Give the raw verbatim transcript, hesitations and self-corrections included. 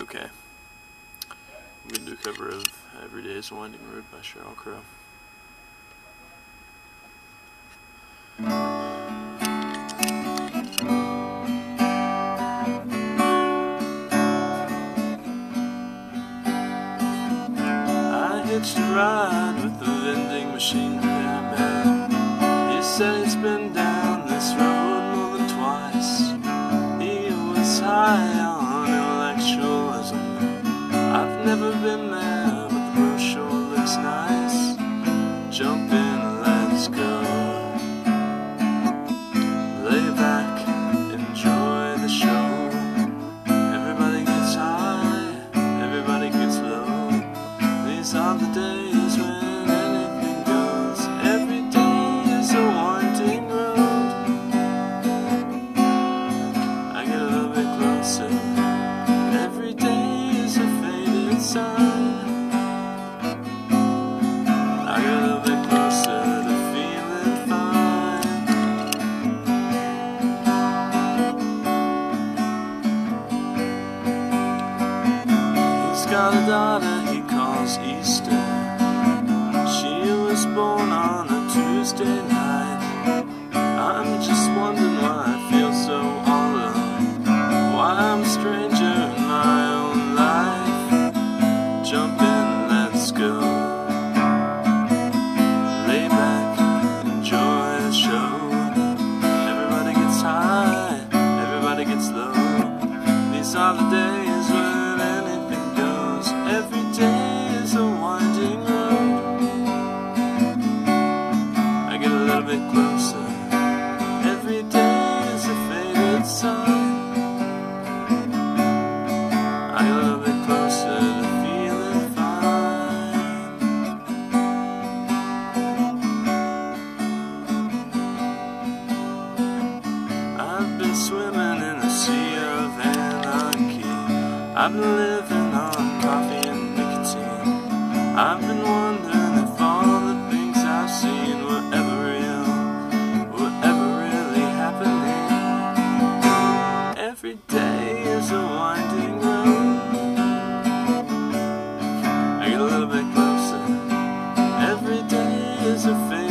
Okay. I'm going to do a cover of Every Day is a Winding Road by Sheryl Crow. I hitched a ride with the vending machine man. He said he's been down this road more than twice. He was high on intellectualism. I've never been there, but the brochure looks nice. Jump in, let's go. Lay back, enjoy the show. Everybody gets high, everybody gets low. These are the days when anything goes. Every day is a winding road. I get a little bit closer. Every day is a faded sun. I get a little bit closer to feeling fine. He's got a daughter he calls Easter. She was born on a Tuesday night. I'm just wondering why I feel so all alone, why I'm a stranger in my own life. Jump in, let's go. Lay back, enjoy the show. Everybody gets high, everybody gets low. These are the days when anything goes. Every day is a winding road. I get a little bit closer. Every day is a faded sun. I get a little bit closer to feeling fine. I've been swimming in a sea of anarchy. I've been living on coffee and nicotine. I've been wondering if all the things I've seen were ever real, were ever really happening. Every day is a winding road. I get a little bit closer. Every day is a